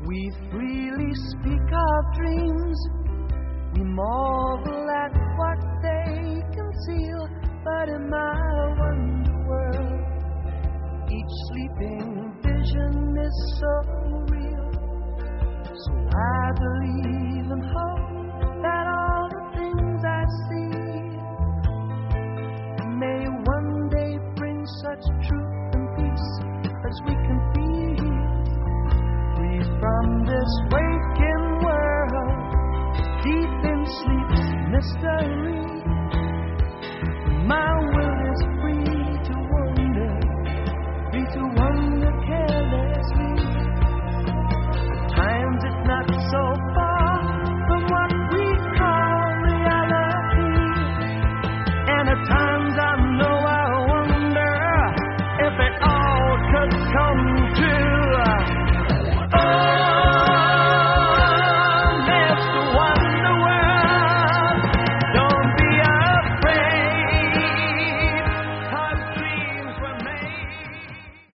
We freely speak our dreams. We marvel at what they conceal. But in my wonder world, each sleeping vision is so real. So I believe and hope that all the things I see may one day bring such truth and peace as we can feel. Free from this waking world, deep in sleep's mystery, my will is free to wonder carelessly. At times it's not so far from what we call reality, and at times I know I wonder if it all could come true.